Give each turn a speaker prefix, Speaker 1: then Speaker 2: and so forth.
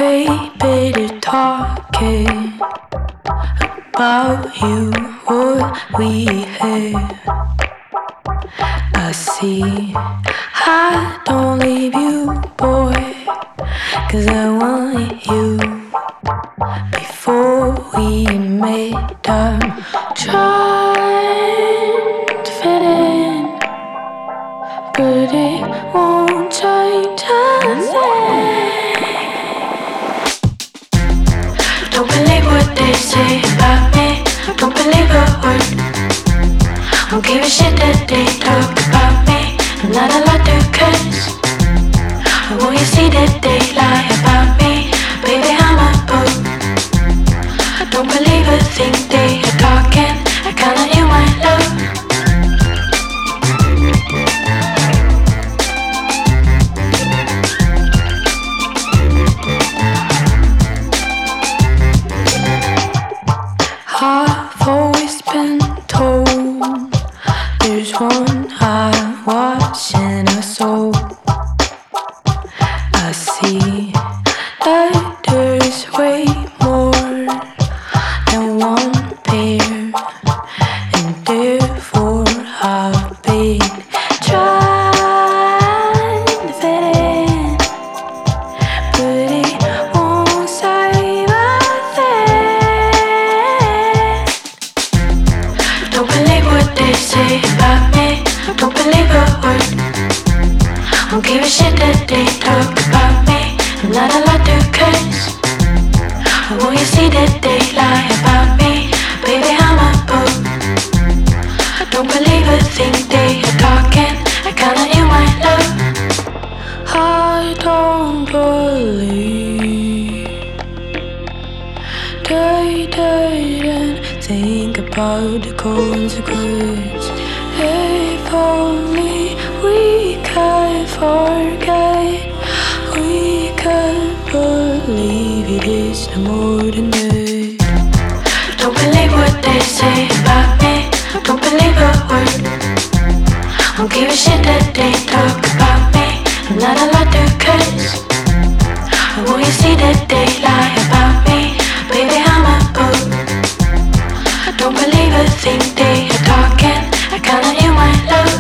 Speaker 1: great bit of talking about you, what we have. I see, I don't leave you, boy, 'cause I want you. Before we met, I'm trying to fit in, but it won't change a thing. Don't believe what they say about me. Don't believe a word. Don't give a shit that they talk about me. I'm not allowed to curse. Won't you see that they lie about me? Baby, I'm a boat. I don't believe a thing they are talking. I count on you, my love. I've always been told there's one eye watching us all. I see that there's way more than one pair, and therefore I've been trying to fit in, but it won't save a thing. Don't believe what they say about me. Don't believe a word. Don't give a shit that they talk about me. I'm not allowed to curse. Won't you see that they lie about me? Baby, I'm a boat. I don't believe a thing they are talking. I count on you, my love. I don't believe they didn't think about the consequence. If only we could forget, we could believe it is no more than that. Don't believe what they say about me. Don't believe a word. Don't give a shit that they talk about me. I'm not allowed to curse. Won't you see that they lie about me? Baby, I'm a boat. I don't believe a thing they are talking. I count on you, my love.